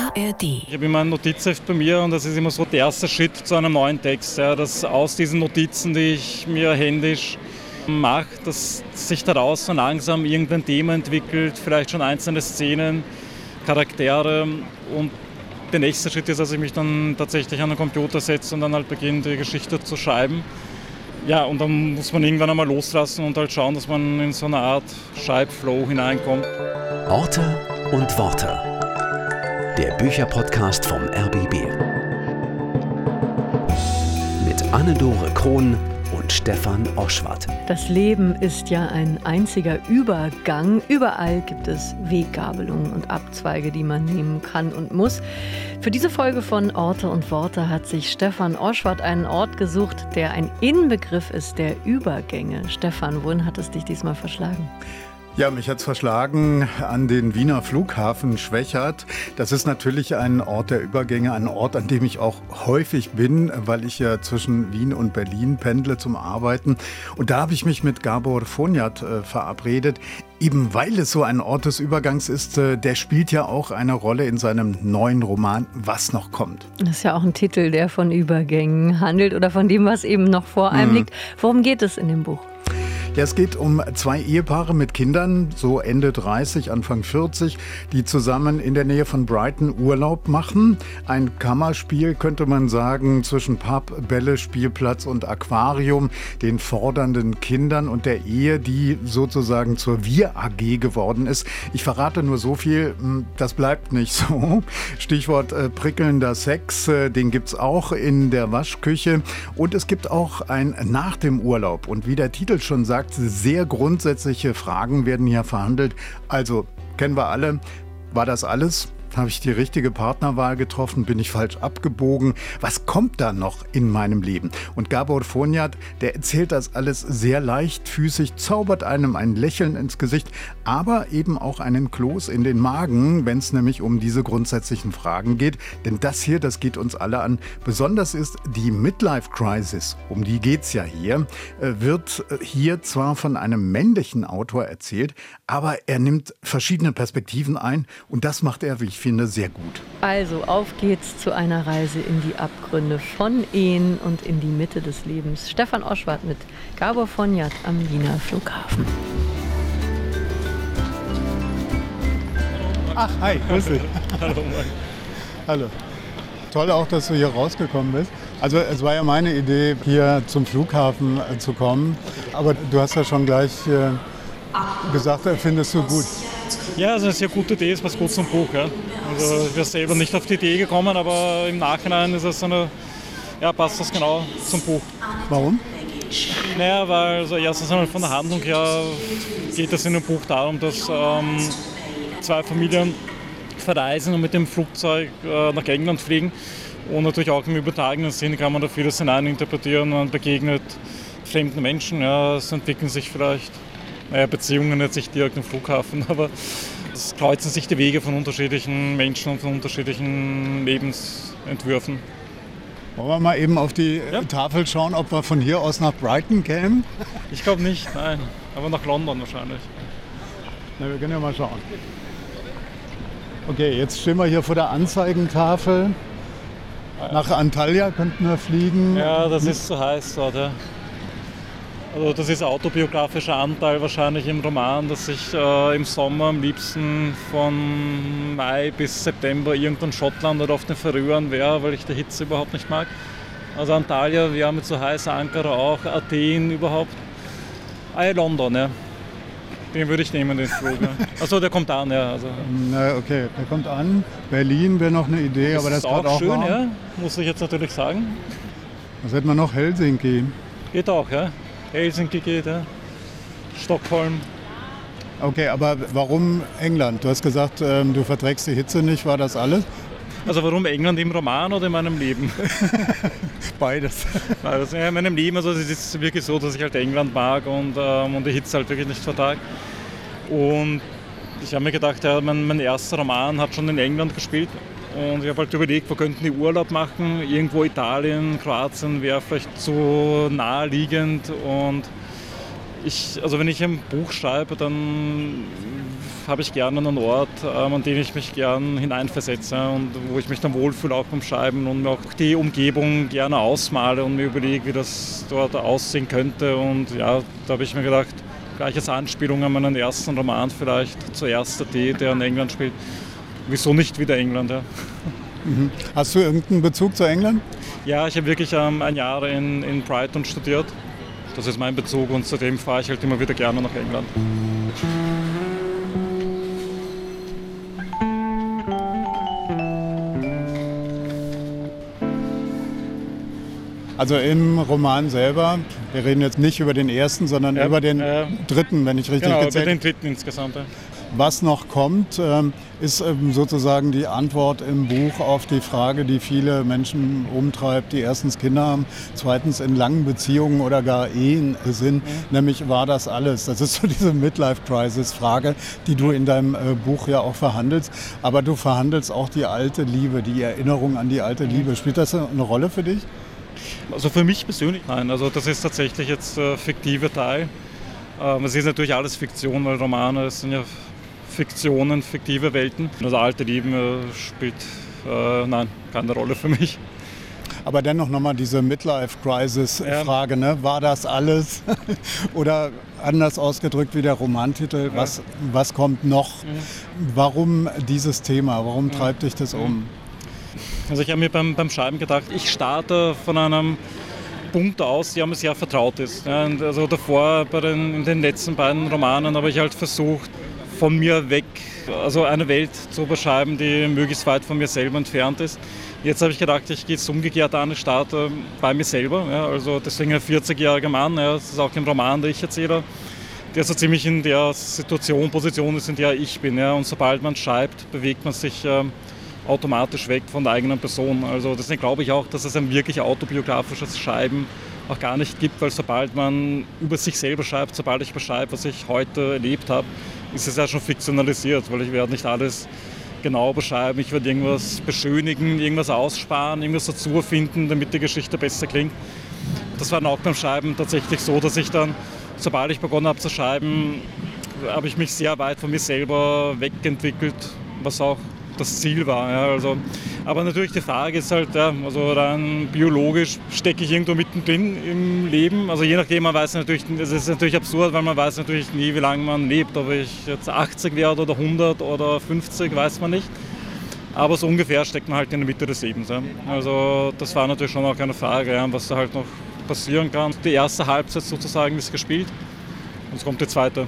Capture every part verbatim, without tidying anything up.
A R D. Ich habe immer ein Notizheft bei mir und das ist immer so der erste Schritt zu einem neuen Text. Ja, dass aus diesen Notizen, die ich mir händisch mache, dass sich daraus so langsam irgendein Thema entwickelt, vielleicht schon einzelne Szenen, Charaktere. Und der nächste Schritt ist, dass ich mich dann tatsächlich an den Computer setze und dann halt beginne, die Geschichte zu schreiben. Ja, und dann muss man irgendwann einmal loslassen und halt schauen, dass man in so eine Art Schreibflow hineinkommt. Orte und Worte. Der Bücherpodcast vom R B B. Mit Anne-Dore Krohn und Stefan Oschwart. Das Leben ist ja ein einziger Übergang. Überall gibt es Weggabelungen und Abzweige, die man nehmen kann und muss. Für diese Folge von Orte und Worte hat sich Stefan Oschwart einen Ort gesucht, der ein Inbegriff ist der Übergänge. Stefan, wohin hat es dich diesmal verschlagen? Ja, mich hat's verschlagen an den Wiener Flughafen Schwechat. Das ist natürlich ein Ort der Übergänge, ein Ort, an dem ich auch häufig bin, weil ich ja zwischen Wien und Berlin pendle zum Arbeiten. Und da habe ich mich mit Gábor Fonyád äh, verabredet, eben weil es so ein Ort des Übergangs ist. Äh, der spielt ja auch eine Rolle in seinem neuen Roman Was noch kommt. Das ist ja auch ein Titel, der von Übergängen handelt oder von dem, was eben noch vor einem hm. liegt. Worum geht es in dem Buch? Ja, es geht um zwei Ehepaare mit Kindern, so Ende dreißig, Anfang vierzig, die zusammen in der Nähe von Brighton Urlaub machen. Ein Kammerspiel, könnte man sagen, zwischen Pub, Bälle, Spielplatz und Aquarium, den fordernden Kindern und der Ehe, die sozusagen zur Wir-A G geworden ist. Ich verrate nur so viel, das bleibt nicht so. Stichwort äh, prickelnder Sex, äh, den gibt's auch in der Waschküche. Und es gibt auch ein Nach dem Urlaub. Und wie der Titel schon sagt, sehr grundsätzliche Fragen werden hier verhandelt. Also, kennen wir alle, war das alles? Habe ich die richtige Partnerwahl getroffen? Bin ich falsch abgebogen? Was kommt da noch in meinem Leben? Und Gábor Fonyád, der erzählt das alles sehr leichtfüßig, zaubert einem ein Lächeln ins Gesicht, aber eben auch einen Kloß in den Magen, wenn es nämlich um diese grundsätzlichen Fragen geht. Denn das hier, das geht uns alle an. Besonders ist die Midlife-Crisis, um die geht's ja hier, wird hier zwar von einem männlichen Autor erzählt, aber er nimmt verschiedene Perspektiven ein und das macht er, wie ich finde, sehr gut. Also, auf geht's zu einer Reise in die Abgründe von Ehen und in die Mitte des Lebens. Stefan Oschwart mit Gábor Fonyád am Wiener Flughafen. Ach, hi, grüß dich. Hallo. Hallo. Toll auch, dass du hier rausgekommen bist. Also es war ja meine Idee, hier zum Flughafen äh, zu kommen. Aber du hast ja schon gleich äh, gesagt, äh, findest du gut. Ja, also eine sehr gute Idee, es passt gut zum Buch. Ja. Also ich wäre selber nicht auf die Idee gekommen, aber im Nachhinein ist es eine, ja, passt das genau zum Buch. Warum? Naja, weil also erstens einmal von der Handlung her geht es in dem Buch darum, dass ähm, zwei Familien verreisen und mit dem Flugzeug äh, nach England fliegen. Und natürlich auch im übertragenen Sinn kann man da vieles hineininterpretieren. Man begegnet fremden Menschen, ja, es entwickeln sich vielleicht naja, Beziehungen, jetzt nicht direkt im Flughafen, aber es kreuzen sich die Wege von unterschiedlichen Menschen und von unterschiedlichen Lebensentwürfen. Wollen wir mal eben auf die ja. Tafel schauen, ob wir von hier aus nach Brighton kämen? Ich glaube nicht, nein, aber nach London wahrscheinlich. Na, wir können ja mal schauen. Okay, jetzt stehen wir hier vor der Anzeigentafel. Nach Antalya könnten wir fliegen. Ja, das ist zu heiß dort. Ja. Also das ist autobiografischer Anteil wahrscheinlich im Roman, dass ich äh, im Sommer am liebsten von Mai bis September irgendwo in Schottland oder auf den Färöern wäre, weil ich die Hitze überhaupt nicht mag. Also Antalya wäre mit so heiß, Ankara auch, Athen überhaupt. Ah, ja, London, ja. Den würde ich nehmen, den Flug. Ja. Achso, der kommt an, ja. Also. Na, okay, der kommt an. Berlin wäre noch eine Idee, das aber das ist ist auch, auch schön, warm. Ja, muss ich jetzt natürlich sagen. Was hätten wir noch? Helsinki. Geht auch, ja. Helsinki geht, ja. Stockholm. Okay, aber warum England? Du hast gesagt, ähm, du verträgst die Hitze nicht, war das alles? Also warum England im Roman oder in meinem Leben? Beides. Also in meinem Leben, also es ist wirklich so, dass ich halt England mag und, ähm, und die Hitze halt wirklich nicht vertrage. Und ich habe mir gedacht, ja, mein, mein erster Roman hat schon in England gespielt. Und ich habe halt überlegt, wo könnten die Urlaub machen. Irgendwo Italien, Kroatien wäre vielleicht zu naheliegend. Und ich, also wenn ich ein Buch schreibe, dann habe ich gerne einen Ort, ähm, an den ich mich gern hineinversetze und wo ich mich dann wohlfühle auch beim Schreiben und mir auch die Umgebung gerne ausmale und mir überlege, wie das dort aussehen könnte. Und ja, da habe ich mir gedacht, gleich als Anspielung an meinen ersten Roman vielleicht, Zuerst der Tee, der in England spielt. Wieso nicht wieder England? Ja. Mhm. Hast du irgendeinen Bezug zu England? Ja, ich habe wirklich ähm, ein Jahr in, in Brighton studiert. Das ist mein Bezug und seitdem fahre ich halt immer wieder gerne nach England. Also im Roman selber, wir reden jetzt nicht über den ersten, sondern ja, über den äh, dritten, wenn ich richtig genau, gezählt habe. Über den dritten insgesamt. Ja. Was noch kommt, ist sozusagen die Antwort im Buch auf die Frage, die viele Menschen umtreibt, die erstens Kinder haben, zweitens in langen Beziehungen oder gar Ehen sind, mhm. nämlich war das alles? Das ist so diese Midlife-Crisis-Frage, die du in deinem Buch ja auch verhandelst, aber du verhandelst auch die alte Liebe, die Erinnerung an die alte Liebe. Spielt das eine Rolle für dich? Also für mich persönlich nein, also das ist tatsächlich jetzt der fiktive Teil. Es ist natürlich alles Fiktion, weil Romane es sind ja Fiktionen, fiktive Welten. Also alte Lieben äh, spielt, äh, nein, keine Rolle für mich. Aber dennoch nochmal diese Midlife-Crisis-Frage, ne? War das alles? Oder anders ausgedrückt wie der Romantitel, ja. was, was kommt noch? Mhm. Warum dieses Thema? Warum mhm. treibt dich das um? Also ich habe mir beim, beim Schreiben gedacht, ich starte von einem Punkt aus, der mir sehr vertraut ist. Ja, und also davor bei den, in den letzten beiden Romanen habe ich halt versucht, von mir weg, also eine Welt zu beschreiben, die möglichst weit von mir selber entfernt ist. Jetzt habe ich gedacht, ich gehe es umgekehrt an, ich starte bei mir selber. Ja, also deswegen ein vierzigjähriger Mann, ja, das ist auch ein Roman, der ich erzähle, der so ziemlich in der Situation, Position ist, in der ich bin. Ja, und sobald man schreibt, bewegt man sich äh, automatisch weg von der eigenen Person. Also deswegen glaube ich auch, dass es ein wirklich autobiografisches Schreiben auch gar nicht gibt, weil sobald man über sich selber schreibt, sobald ich beschreibe, was ich heute erlebt habe, ist es ja schon fiktionalisiert, weil ich werde nicht alles genau beschreiben, ich werde irgendwas beschönigen, irgendwas aussparen, irgendwas dazu erfinden, damit die Geschichte besser klingt. Das war dann auch beim Schreiben tatsächlich so, dass ich dann, sobald ich begonnen habe zu schreiben, habe ich mich sehr weit von mir selber wegentwickelt, was auch das Ziel war. Ja, also, aber natürlich die Frage ist halt, ja, also rein biologisch stecke ich irgendwo mittendrin im Leben. Also je nachdem, man weiß natürlich, es ist natürlich absurd, weil man weiß natürlich nie, wie lange man lebt. Ob ich jetzt achtzig werde oder hundert oder fünfzig, weiß man nicht. Aber so ungefähr steckt man halt in der Mitte des Lebens. Ja. Also das war natürlich schon auch eine Frage, ja, was da halt noch passieren kann. Die erste Halbzeit sozusagen ist gespielt und es kommt die zweite.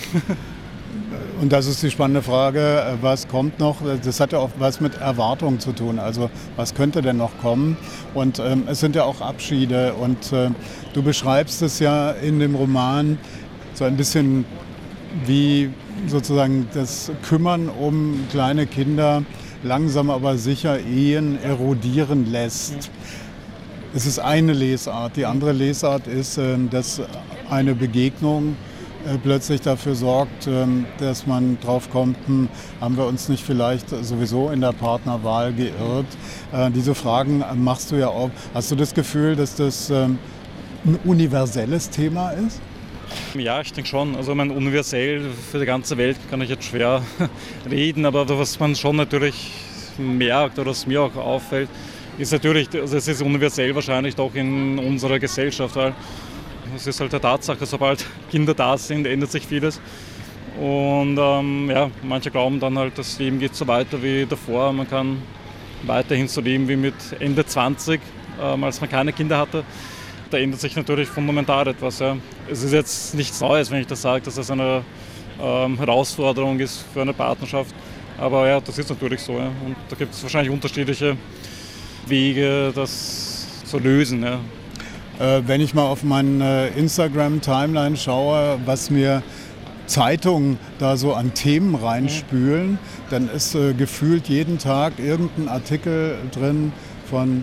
Und das ist die spannende Frage, was kommt noch? Das hat ja auch was mit Erwartungen zu tun. Also was könnte denn noch kommen? Und ähm, es sind ja auch Abschiede. Und äh, du beschreibst es ja in dem Roman so ein bisschen wie sozusagen das Kümmern um kleine Kinder langsam aber sicher Ehen erodieren lässt. Es ist eine Lesart. Die andere Lesart ist, äh, dass eine Begegnung plötzlich dafür sorgt, dass man drauf kommt, haben wir uns nicht vielleicht sowieso in der Partnerwahl geirrt. Diese Fragen machst du ja auch. Hast du das Gefühl, dass das ein universelles Thema ist? Ja, ich denke schon. Also mein, universell für die ganze Welt kann ich jetzt schwer reden, aber was man schon natürlich merkt oder was mir auch auffällt, ist natürlich, also es ist universell wahrscheinlich doch in unserer Gesellschaft, weil es ist halt eine Tatsache, sobald Kinder da sind, ändert sich vieles. Und ähm, ja, manche glauben dann halt, das Leben geht so weiter wie davor. Man kann weiterhin so leben wie mit Ende zwanzig, ähm, als man keine Kinder hatte. Da ändert sich natürlich fundamental etwas. Ja. Es ist jetzt nichts Neues, wenn ich das sage, dass es eine ähm, Herausforderung ist für eine Partnerschaft. Aber ja, das ist natürlich so. Ja. Und da gibt es wahrscheinlich unterschiedliche Wege, das zu lösen. Ja. Wenn ich mal auf meine Instagram-Timeline schaue, was mir Zeitungen da so an Themen reinspülen, dann ist äh, gefühlt jeden Tag irgendein Artikel drin von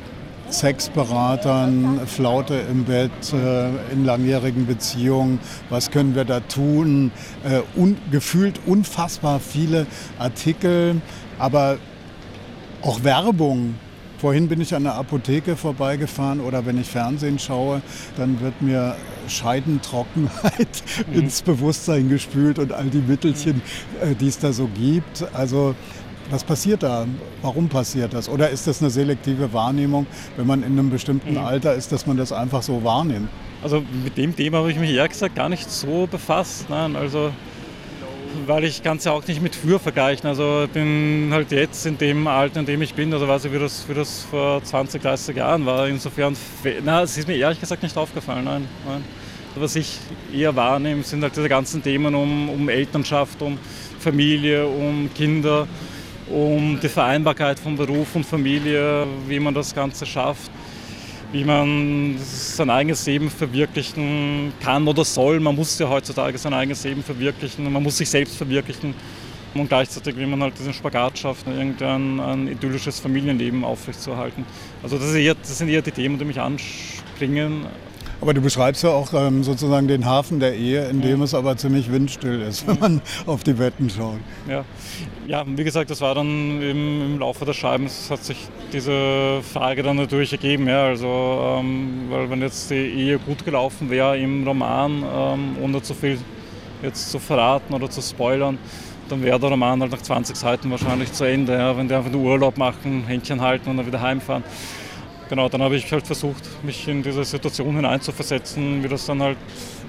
Sexberatern, Flaute im Bett, äh, in langjährigen Beziehungen, was können wir da tun, äh, un- gefühlt unfassbar viele Artikel, aber auch Werbung Vorhin bin ich an der Apotheke vorbeigefahren oder wenn ich Fernsehen schaue, dann wird mir Scheidentrockenheit mhm. ins Bewusstsein gespült und all die Mittelchen, mhm. die es da so gibt. Also was passiert da? Warum passiert das? Oder ist das eine selektive Wahrnehmung, wenn man in einem bestimmten mhm. Alter ist, dass man das einfach so wahrnimmt? Also mit dem Thema habe ich mich ehrlich gesagt gar nicht so befasst. Nein, also weil ich kann es ja auch nicht mit früher vergleichen. Also ich bin halt jetzt in dem Alter, in dem ich bin, also weiß ich, wie das, wie das vor zwanzig, dreißig Jahren war. Insofern, na, es ist mir ehrlich gesagt nicht aufgefallen. Nein, nein. Was ich eher wahrnehme, sind halt diese ganzen Themen um, um Elternschaft, um Familie, um Kinder, um die Vereinbarkeit von Beruf und Familie, wie man das Ganze schafft, wie man sein eigenes Leben verwirklichen kann oder soll. Man muss ja heutzutage sein eigenes Leben verwirklichen, man muss sich selbst verwirklichen und gleichzeitig, wie man halt diesen Spagat schafft, irgendein ein idyllisches Familienleben aufrechtzuerhalten. Also das, ist eher, das sind eher die Themen, die mich anspringen. Aber du beschreibst ja auch ähm, sozusagen den Hafen der Ehe, in dem mhm. es aber ziemlich windstill ist, wenn man auf die Betten schaut. Ja, ja, wie gesagt, das war dann im, im Laufe des Schreibens, hat sich diese Frage dann natürlich ergeben. Ja, also, ähm, weil wenn jetzt die Ehe gut gelaufen wäre im Roman, ähm, ohne zu viel jetzt zu verraten oder zu spoilern, dann wäre der Roman halt nach zwanzig Seiten wahrscheinlich zu Ende. Ja, wenn die einfach nur Urlaub machen, Händchen halten und dann wieder heimfahren. Genau, dann habe ich halt versucht, mich in diese Situation hineinzuversetzen, wie das dann halt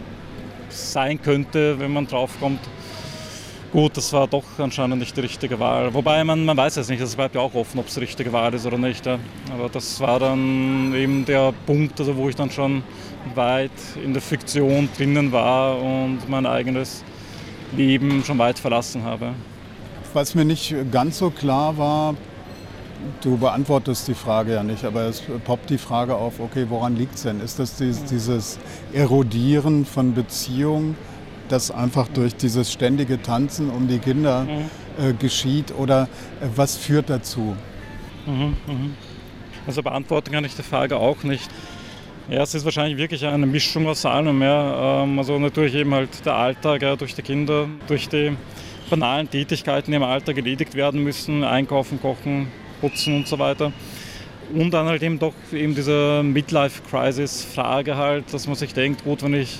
sein könnte, wenn man draufkommt. Gut, das war doch anscheinend nicht die richtige Wahl. Wobei, man, man weiß es nicht, es bleibt ja auch offen, ob es die richtige Wahl ist oder nicht. Ja. Aber das war dann eben der Punkt, also wo ich dann schon weit in der Fiktion drinnen war und mein eigenes Leben schon weit verlassen habe. Was mir nicht ganz so klar war, du beantwortest die Frage ja nicht, aber es poppt die Frage auf, okay, woran liegt es denn? Ist das dieses, dieses Erodieren von Beziehungen, das einfach durch dieses ständige Tanzen um die Kinder äh, geschieht oder äh, was führt dazu? Mhm, mhm. Also beantworten kann ich die Frage auch nicht. Ja, es ist wahrscheinlich wirklich eine Mischung aus allem. Ja. Ähm, also natürlich eben halt der Alltag, ja, durch die Kinder, durch die banalen Tätigkeiten, die im Alltag erledigt werden müssen, einkaufen, kochen, putzen und so weiter. Und dann halt eben doch eben diese Midlife-Crisis-Frage halt, dass man sich denkt, gut, wenn ich,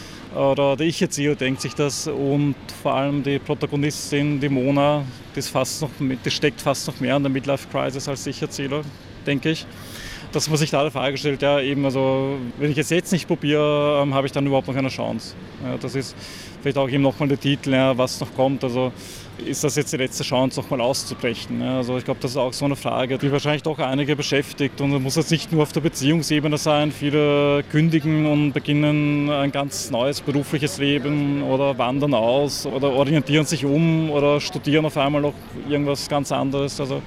oder der Ich-Erzähler denkt sich das und vor allem die Protagonistin, die Mona, das, fast noch, das steckt fast noch mehr an der Midlife-Crisis als der Ich-Erzähler, denke ich. Dass man sich da die Frage stellt, ja eben, also wenn ich es jetzt nicht probiere, ähm, habe ich dann überhaupt noch eine Chance. Ja, das ist vielleicht auch eben nochmal der Titel, ja, was noch kommt, also ist das jetzt die letzte Chance, nochmal auszubrechen. Ja, also ich glaube, das ist auch so eine Frage, die wahrscheinlich doch einige beschäftigt und das muss jetzt nicht nur auf der Beziehungsebene sein. Viele kündigen und beginnen ein ganz neues berufliches Leben oder wandern aus oder orientieren sich um oder studieren auf einmal noch irgendwas ganz anderes. Also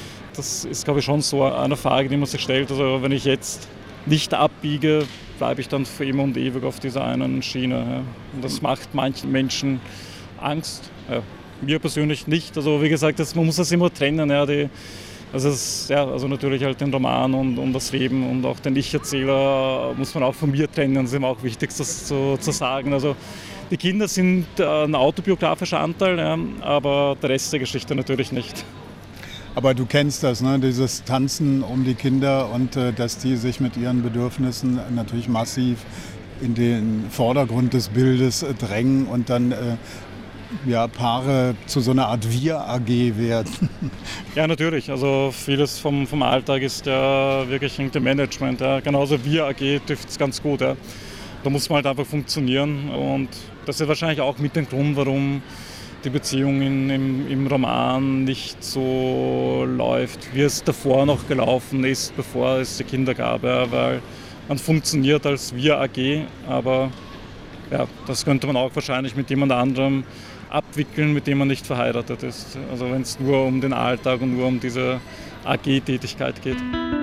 das ist, glaube ich, schon so eine Frage, die man sich stellt. Also wenn ich jetzt nicht abbiege, bleibe ich dann für immer und ewig auf dieser einen Schiene. Ja. Und das macht manchen Menschen Angst. Ja. Mir persönlich nicht. Also wie gesagt, das, man muss das immer trennen. Ja. Die, also, es, ja, also natürlich halt den Roman und, und das Leben und auch den Ich-Erzähler muss man auch von mir trennen. Das ist immer auch wichtig, das zu, zu sagen. Also die Kinder sind ein autobiografischer Anteil, ja, aber der Rest der Geschichte natürlich nicht. Aber du kennst das, ne? Dieses Tanzen um die Kinder und äh, dass die sich mit ihren Bedürfnissen natürlich massiv in den Vordergrund des Bildes äh, drängen und dann äh, ja, Paare zu so einer Art Wir-A G werden. Ja, natürlich. Also vieles vom, vom Alltag ist ja wirklich im Management. Ja. Genauso Wir-A G trifft es ganz gut. Ja. Da muss man halt einfach funktionieren und das ist wahrscheinlich auch mit dem Grund, warum die Beziehung in, im, im Roman nicht so läuft, wie es davor noch gelaufen ist, bevor es die Kinder gab. Ja, weil man funktioniert als Wir-A G, aber ja, das könnte man auch wahrscheinlich mit jemand anderem abwickeln, mit dem man nicht verheiratet ist. Also wenn es nur um den Alltag und nur um diese A G-Tätigkeit geht.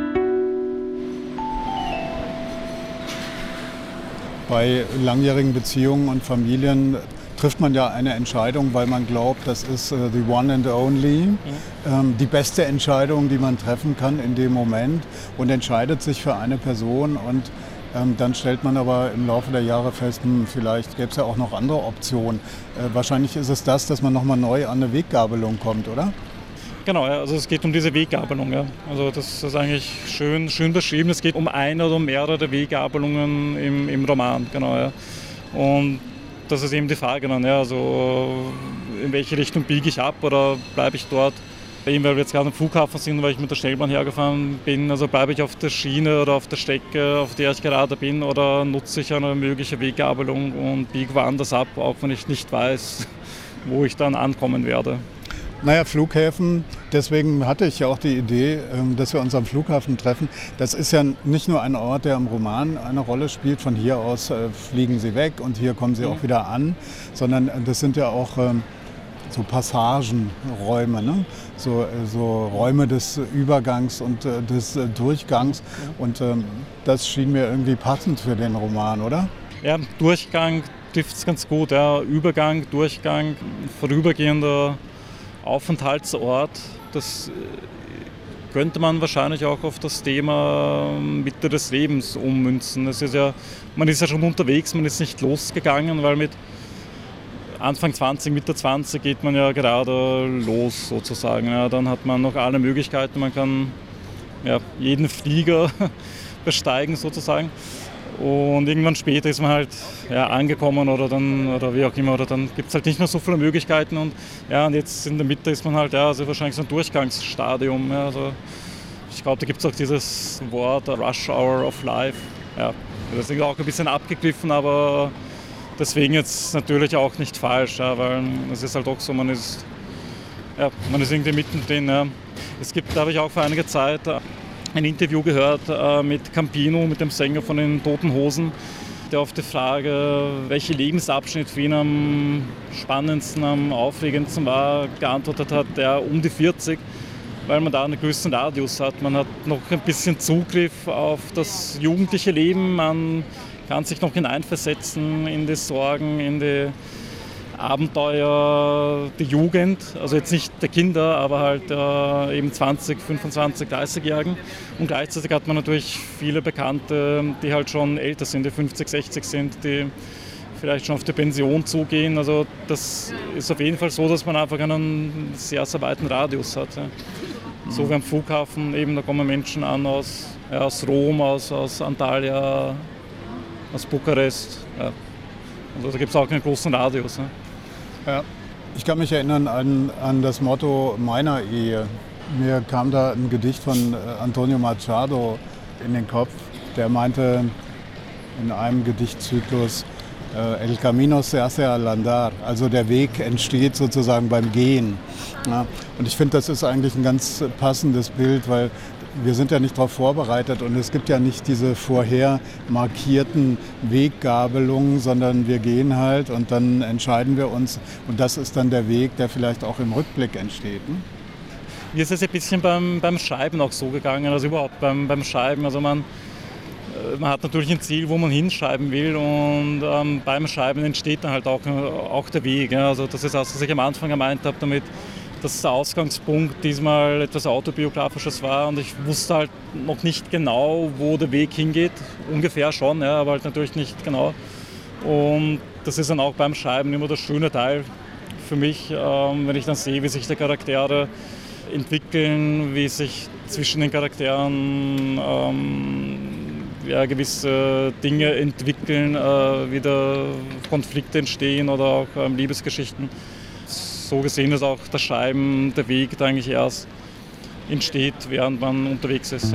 Bei langjährigen Beziehungen und Familien trifft man ja eine Entscheidung, weil man glaubt, das ist uh, the one and only, mhm. ähm, die beste Entscheidung, die man treffen kann in dem Moment und entscheidet sich für eine Person und ähm, dann stellt man aber im Laufe der Jahre fest, hm, vielleicht gäbe es ja auch noch andere Optionen. Äh, wahrscheinlich ist es das, dass man nochmal neu an eine Weggabelung kommt, oder? Genau, ja, also es geht um diese Weggabelung. Ja. Also das ist eigentlich schön, schön beschrieben. Es geht um eine oder mehrere Weggabelungen im, im Roman. Genau, ja. Und das ist eben die Frage dann, ja, also in welche Richtung biege ich ab oder bleibe ich dort? Eben weil wir jetzt gerade am Flughafen sind, weil ich mit der Schnellbahn hergefahren bin, also bleibe ich auf der Schiene oder auf der Strecke, auf der ich gerade bin, oder nutze ich eine mögliche Weggabelung und biege woanders ab, auch wenn ich nicht weiß, wo ich dann ankommen werde. Naja, Flughäfen, deswegen hatte ich ja auch die Idee, dass wir uns am Flughafen treffen. Das ist ja nicht nur ein Ort, der im Roman eine Rolle spielt, von hier aus fliegen sie weg und hier kommen sie auch wieder an, sondern das sind ja auch so Passagenräume, ne? so, so Räume des Übergangs und des Durchgangs, und das schien mir irgendwie passend für den Roman, oder? Ja, Durchgang trifft es ganz gut, ja. Übergang, Durchgang, vorübergehender Aufenthaltsort, das könnte man wahrscheinlich auch auf das Thema Mitte des Lebens ummünzen. Das ist ja, man ist ja schon unterwegs, man ist nicht losgegangen, weil mit Anfang zwanzig, Mitte zwanzig geht man ja gerade los sozusagen. Ja, dann hat man noch alle Möglichkeiten, man kann ja, jeden Flieger besteigen sozusagen. Und irgendwann später ist man halt ja, angekommen oder dann oder wie auch immer, oder dann gibt es halt nicht mehr so viele Möglichkeiten, und ja, und jetzt in der Mitte ist man halt ja, also wahrscheinlich so ein Durchgangsstadium. Ja, also ich glaube, da gibt es auch dieses Wort Rush Hour of Life. Ja, das ist auch ein bisschen abgegriffen, aber deswegen jetzt natürlich auch nicht falsch, ja, weil es ist halt auch so, man ist, ja, man ist irgendwie mittendrin. Ja. Es gibt, da habe ich auch vor einiger Zeit ein Interview gehört äh, mit Campino, mit dem Sänger von den Toten Hosen, der auf die Frage, welcher Lebensabschnitt für ihn am spannendsten, am aufregendsten war, geantwortet hat, ja, um die vierzig, weil man da einen gewissen Radius hat. Man hat noch ein bisschen Zugriff auf das jugendliche Leben, man kann sich noch hineinversetzen in die Sorgen, in die Abenteuer, die Jugend, also jetzt nicht der Kinder, aber halt äh, eben zwanzig, fünfundzwanzig, dreißig-Jährigen. Und gleichzeitig hat man natürlich viele Bekannte, die halt schon älter sind, die fünfzig, sechzig sind, die vielleicht schon auf die Pension zugehen. Also das ist auf jeden Fall so, dass man einfach einen sehr, sehr weiten Radius hat. Ja. So wie am Flughafen, eben da kommen Menschen an aus, ja, aus Rom, aus, aus Antalya, aus Bukarest. Ja. Also da gibt es auch einen großen Radius. Ne? Ja. Ich kann mich erinnern an, an das Motto meiner Ehe. Mir kam da ein Gedicht von Antonio Machado in den Kopf. Der meinte in einem Gedichtzyklus, El camino se hace al andar, also der Weg entsteht sozusagen beim Gehen. Ja, und ich finde, das ist eigentlich ein ganz passendes Bild, weil wir sind ja nicht darauf vorbereitet und es gibt ja nicht diese vorher markierten Weggabelungen, sondern wir gehen halt und dann entscheiden wir uns, und das ist dann der Weg, der vielleicht auch im Rückblick entsteht. Ne? Mir ist es ein bisschen beim, beim Schreiben auch so gegangen, also überhaupt beim, beim Schreiben. Also man, man hat natürlich ein Ziel, wo man hinschreiben will, und ähm, beim Schreiben entsteht dann halt auch, auch der Weg. Ja? Also das ist das, was ich am Anfang gemeint habe damit, dass der Ausgangspunkt diesmal etwas Autobiografisches war, und ich wusste halt noch nicht genau, wo der Weg hingeht, ungefähr schon, ja, aber halt natürlich nicht genau. Und das ist dann auch beim Schreiben immer der schöne Teil für mich, ähm, wenn ich dann sehe, wie sich die Charaktere entwickeln, wie sich zwischen den Charakteren ähm, ja, gewisse Dinge entwickeln, äh, wieder Konflikte entstehen oder auch ähm, Liebesgeschichten. So gesehen ist auch das Schreiben, der Weg, der eigentlich erst entsteht, während man unterwegs ist. Ja.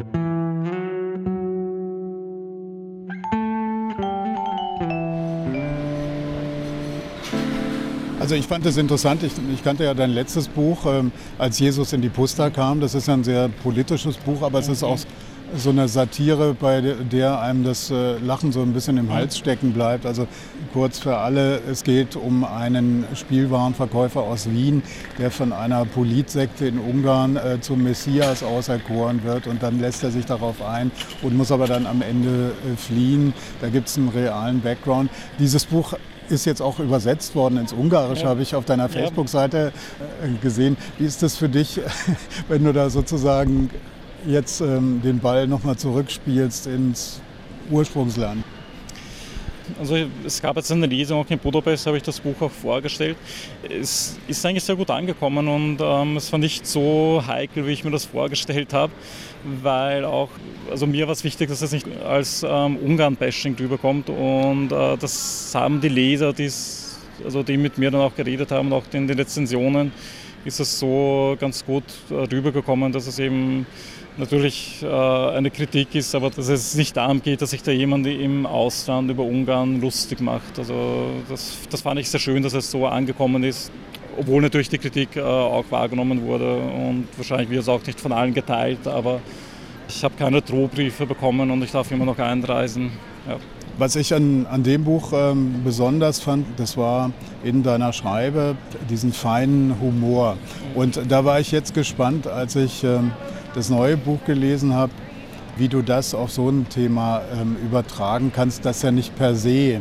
Also ich fand es interessant, ich, ich kannte ja dein letztes Buch, ähm, als Jesus in die Pusta kam. Das ist ja ein sehr politisches Buch, aber es ist auch so eine Satire, bei der einem das Lachen so ein bisschen im Hals stecken bleibt. Also kurz für alle, es geht um einen Spielwarenverkäufer aus Wien, der von einer Politsekte in Ungarn äh, zum Messias auserkoren wird, und dann lässt er sich darauf ein und muss aber dann am Ende äh, fliehen. Da gibt es einen realen Background. Dieses Buch ist jetzt auch übersetzt worden ins Ungarische, ja. Habe ich auf deiner Facebook-Seite äh, gesehen. Wie ist das für dich, wenn du da sozusagen jetzt ähm, den Ball nochmal zurückspielst ins Ursprungsland? Also es gab jetzt eine Lesung auch in Budapest, habe ich das Buch auch vorgestellt. Es ist eigentlich sehr gut angekommen und ähm, es war nicht so heikel, wie ich mir das vorgestellt habe, weil auch, also mir war es wichtig, dass es nicht als ähm, Ungarn-Bashing rüberkommt und äh, das haben die Leser, die's, also die mit mir dann auch geredet haben, auch in den Rezensionen, ist es so ganz gut äh, rübergekommen, dass es eben natürlich äh, eine Kritik ist, aber dass es nicht darum geht, dass sich da jemand im Ausland über Ungarn lustig macht. Also das, das fand ich sehr schön, dass es so angekommen ist, obwohl natürlich die Kritik äh, auch wahrgenommen wurde und wahrscheinlich wird es auch nicht von allen geteilt, aber ich habe keine Drohbriefe bekommen und ich darf immer noch einreisen. Ja. Was ich an, an dem Buch ähm, besonders fand, das war in deiner Schreibe diesen feinen Humor. Und da war ich jetzt gespannt, als ich ähm, das neue Buch gelesen habe, wie du das auf so ein Thema ähm, übertragen kannst, das ja nicht per se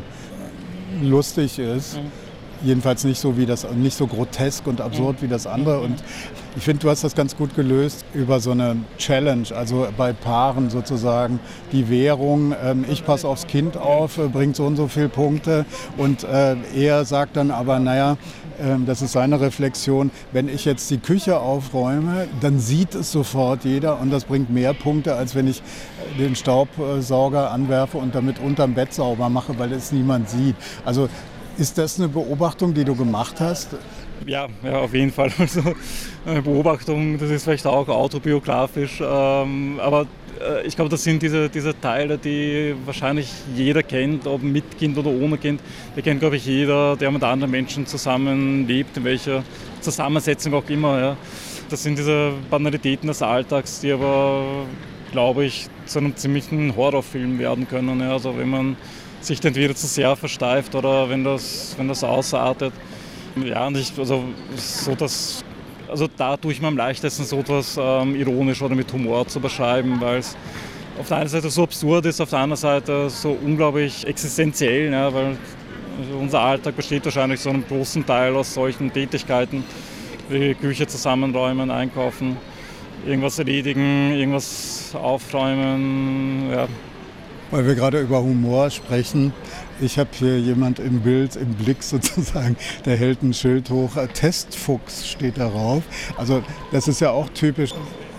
lustig ist. Mhm. Jedenfalls nicht so wie das, nicht so grotesk und absurd wie das andere. Und ich finde, du hast das ganz gut gelöst über so eine Challenge, also bei Paaren sozusagen die Währung. Ähm, ich passe aufs Kind auf, äh, bringt so und so viele Punkte und äh, er sagt dann aber, naja, äh, das ist seine Reflexion, wenn ich jetzt die Küche aufräume, dann sieht es sofort jeder und das bringt mehr Punkte, als wenn ich den Staubsauger anwerfe und damit unterm Bett sauber mache, weil es niemand sieht. Also ist das eine Beobachtung, die du gemacht hast? Ja, ja, auf jeden Fall. Also eine Beobachtung, das ist vielleicht auch autobiografisch, ähm, aber äh, ich glaube, das sind diese, diese Teile, die wahrscheinlich jeder kennt, ob mit Kind oder ohne Kind. Die kennt, glaube ich, jeder, der mit anderen Menschen zusammenlebt, in welcher Zusammensetzung auch immer. Ja. Das sind diese Banalitäten des Alltags, die aber, glaube ich, zu einem ziemlichen Horrorfilm werden können. Ja. Also wenn man sich entweder zu sehr versteift oder wenn das, wenn das ausartet. Ja, und ich, also, so das, also da tue ich mir am leichtesten so etwas ähm, ironisch oder mit Humor zu beschreiben, weil es auf der einen Seite so absurd ist, auf der anderen Seite so unglaublich existenziell, ja, weil unser Alltag besteht wahrscheinlich so einem großen Teil aus solchen Tätigkeiten, wie Küche zusammenräumen, einkaufen, irgendwas erledigen, irgendwas aufräumen, ja. Weil wir gerade über Humor sprechen. Ich habe hier jemand im Bild, im Blick sozusagen, der hält ein Schild hoch. Testfuchs steht darauf. Also das ist ja auch typisch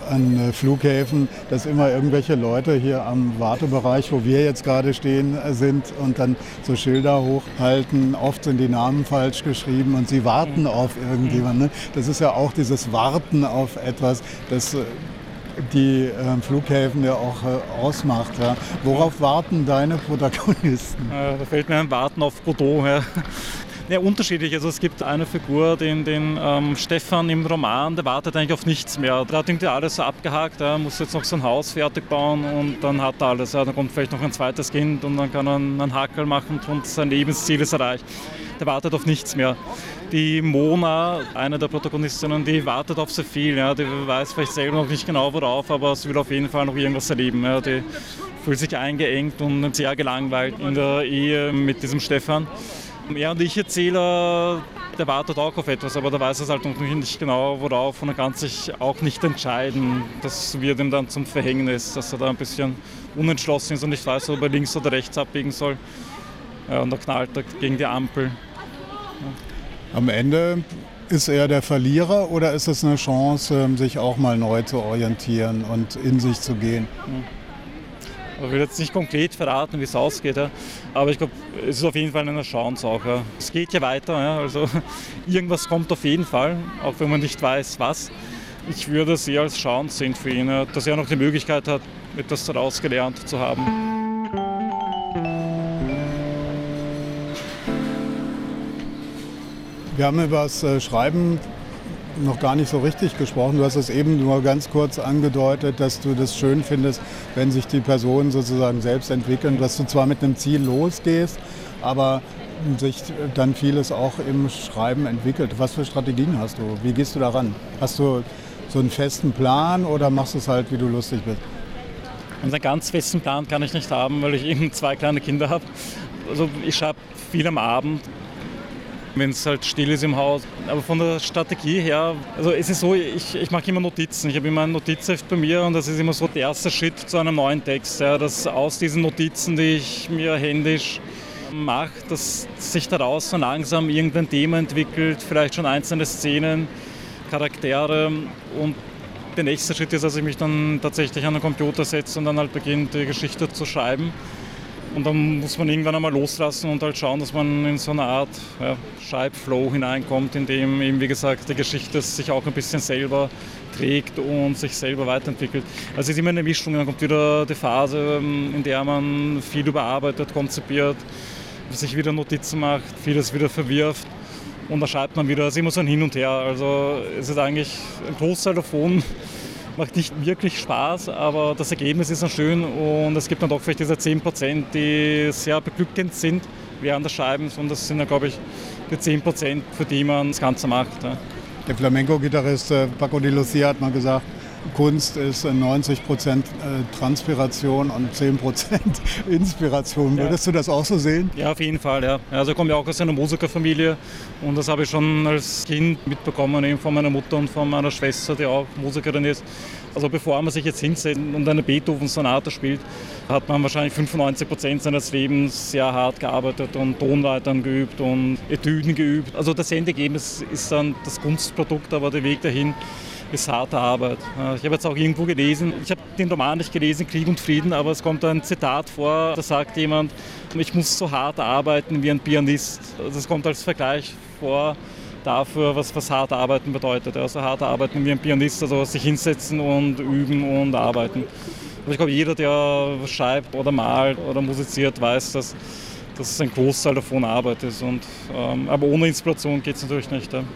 an Flughäfen, dass immer irgendwelche Leute hier am Wartebereich, wo wir jetzt gerade stehen, sind und dann so Schilder hochhalten. Oft sind die Namen falsch geschrieben und sie warten auf irgendjemanden. Das ist ja auch dieses Warten auf etwas, das die äh, Flughäfen ja auch äh, ausmacht. Ja. Worauf warten deine Protagonisten? Äh, da fällt mir ein Warten auf Godot. Ja. Ja, unterschiedlich. Also es gibt eine Figur, den, den ähm, Stefan im Roman, der wartet eigentlich auf nichts mehr. Der hat irgendwie alles so abgehakt, er muss jetzt noch so ein Haus fertig bauen und dann hat er alles. Ja. Dann kommt vielleicht noch ein zweites Kind und dann kann er einen Hakel machen und sein Lebensziel ist erreicht. Der wartet auf nichts mehr. Die Mona, eine der Protagonistinnen, die wartet auf sehr viel. Ja. Die weiß vielleicht selber noch nicht genau worauf, aber sie will auf jeden Fall noch irgendwas erleben. Ja. Die fühlt sich eingeengt und sehr gelangweilt in der Ehe mit diesem Stefan. Ja, und ich erzähle, der wartet auch auf etwas, aber der weiß es halt noch nicht genau worauf und er kann sich auch nicht entscheiden. Das wird ihm dann zum Verhängnis, dass er da ein bisschen unentschlossen ist und nicht weiß, ob er links oder rechts abbiegen soll. Ja, und da knallt er gegen die Ampel. Ja. Am Ende ist er der Verlierer oder ist es eine Chance, sich auch mal neu zu orientieren und in sich zu gehen? Ich will jetzt nicht konkret verraten, wie es ausgeht, ja. Aber ich glaube, es ist auf jeden Fall eine Chance auch. Ja. Es geht ja weiter, ja. Also irgendwas kommt auf jeden Fall, auch wenn man nicht weiß, was. Ich würde es eher als Chance sehen für ihn, ja, dass er noch die Möglichkeit hat, etwas daraus gelernt zu haben. Wir haben über das Schreiben noch gar nicht so richtig gesprochen. Du hast es eben nur ganz kurz angedeutet, dass du das schön findest, wenn sich die Personen sozusagen selbst entwickeln, dass du zwar mit einem Ziel losgehst, aber sich dann vieles auch im Schreiben entwickelt. Was für Strategien hast du? Wie gehst du daran? Hast du so einen festen Plan oder machst du es halt, wie du lustig bist? Und einen ganz festen Plan kann ich nicht haben, weil ich eben zwei kleine Kinder habe. Also ich schreibe viel am Abend, wenn es halt still ist im Haus. Aber von der Strategie her, also es ist so, ich, ich mache immer Notizen. Ich habe immer ein Notizheft bei mir und das ist immer so der erste Schritt zu einem neuen Text. Ja, dass aus diesen Notizen, die ich mir händisch macht, dass sich daraus so langsam irgendein Thema entwickelt, vielleicht schon einzelne Szenen, Charaktere und der nächste Schritt ist, dass ich mich dann tatsächlich an den Computer setze und dann halt beginne, die Geschichte zu schreiben. Und dann muss man irgendwann einmal loslassen und halt schauen, dass man in so eine Art ja, Schreibflow hineinkommt, in dem eben, wie gesagt, die Geschichte sich auch ein bisschen selber trägt und sich selber weiterentwickelt. Also es ist immer eine Mischung, dann kommt wieder die Phase, in der man viel überarbeitet, konzipiert, sich wieder Notizen macht, vieles wieder verwirft und dann schreibt man wieder. Es ist immer so ein Hin und Her. Also es ist eigentlich ein Großteil davon, macht nicht wirklich Spaß, aber das Ergebnis ist dann schön und es gibt dann doch vielleicht diese zehn Prozent, die sehr beglückend sind während des Schreibens und das sind dann, glaube ich, die zehn Prozent, für die man das Ganze macht. Ja. Der Flamenco-Gitarrist Paco de Lucia hat mal gesagt, Kunst ist neunzig Prozent Transpiration und zehn Prozent Inspiration. Würdest ja. du das auch so sehen? Ja, auf jeden Fall. Ja. Also ich komme ja auch aus einer Musikerfamilie und das habe ich schon als Kind mitbekommen, eben von meiner Mutter und von meiner Schwester, die auch Musikerin ist. Also bevor man sich jetzt hinsetzt und eine Beethoven-Sonate spielt, hat man wahrscheinlich fünfundneunzig Prozent seines Lebens sehr hart gearbeitet und Tonleitern geübt und Etüden geübt. Also das Endergebnis ist dann das Kunstprodukt, aber der Weg dahin ist harte Arbeit. Ich habe jetzt auch irgendwo gelesen, ich habe den Roman nicht gelesen, Krieg und Frieden, aber es kommt ein Zitat vor, da sagt jemand, ich muss so hart arbeiten wie ein Pianist. Das kommt als Vergleich vor dafür, was, was hart arbeiten bedeutet. Also hart arbeiten wie ein Pianist, also sich hinsetzen und üben und arbeiten. Also ich glaube, jeder, der schreibt oder malt oder musiziert, weiß, dass, dass es ein Großteil davon Arbeit ist. Und, ähm, aber ohne Inspiration geht es natürlich nicht. Ja.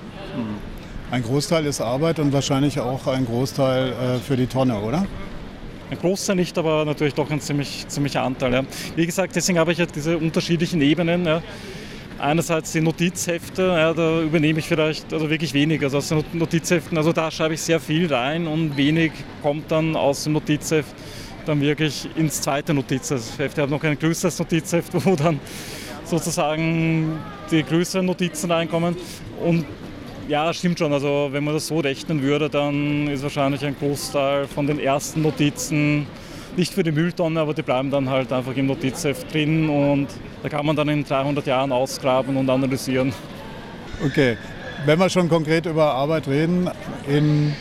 Ein Großteil ist Arbeit und wahrscheinlich auch ein Großteil äh, für die Tonne, oder? Ein Großteil nicht, aber natürlich doch ein ziemlich, ziemlicher Anteil. Ja. Wie gesagt, deswegen habe ich ja diese unterschiedlichen Ebenen. Ja. Einerseits die Notizhefte, ja, da übernehme ich vielleicht also wirklich wenig. Also aus den Notizheften, also da schreibe ich sehr viel rein und wenig kommt dann aus dem Notizheft dann wirklich ins zweite Notizheft. Ich habe noch ein größeres Notizheft, wo dann sozusagen die größeren Notizen reinkommen. Und ja, stimmt schon. Also wenn man das so rechnen würde, dann ist wahrscheinlich ein Großteil von den ersten Notizen nicht für die Mülltonne, aber die bleiben dann halt einfach im Notizheft drin und da kann man dann in dreihundert Jahren ausgraben und analysieren. Okay, wenn wir schon konkret über Arbeit reden, in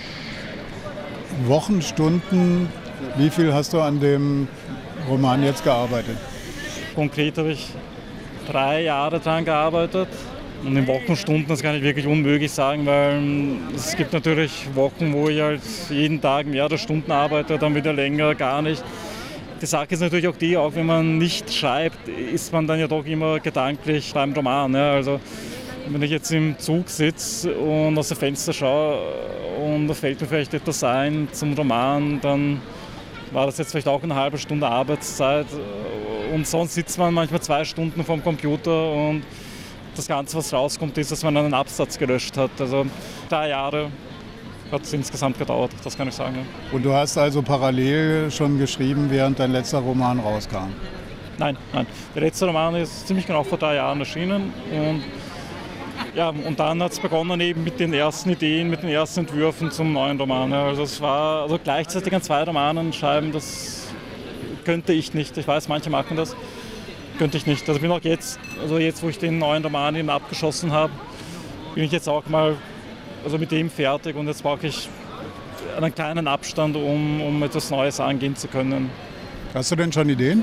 Wochenstunden, wie viel hast du an dem Roman jetzt gearbeitet? Konkret habe ich drei Jahre dran gearbeitet. Und in Wochenstunden, das kann ich wirklich unmöglich sagen, weil es gibt natürlich Wochen, wo ich halt jeden Tag mehrere Stunden arbeite, dann wieder länger, gar nicht. Die Sache ist natürlich auch die, auch wenn man nicht schreibt, ist man dann ja doch immer gedanklich beim Roman. Ja. Also wenn ich jetzt im Zug sitze und aus dem Fenster schaue und da fällt mir vielleicht etwas ein zum Roman, dann war das jetzt vielleicht auch eine halbe Stunde Arbeitszeit. Und sonst sitzt man manchmal zwei Stunden vorm Computer und das Ganze, was rauskommt, ist, dass man einen Absatz gelöscht hat. Also drei Jahre hat es insgesamt gedauert, das kann ich sagen. Ja. Und du hast also parallel schon geschrieben, während dein letzter Roman rauskam? Nein, nein. Der letzte Roman ist ziemlich genau vor drei Jahren erschienen. Und, ja, und dann hat es begonnen eben mit den ersten Ideen, mit den ersten Entwürfen zum neuen Roman. Ja. Also es war also gleichzeitig an zwei Romanen schreiben, das könnte ich nicht. Ich weiß, manche machen das. Könnte ich nicht. Also ich bin auch jetzt, also jetzt, wo ich den neuen Roman eben abgeschossen habe, bin ich jetzt auch mal also mit dem fertig und jetzt brauche ich einen kleinen Abstand, um, um etwas Neues angehen zu können. Hast du denn schon Ideen?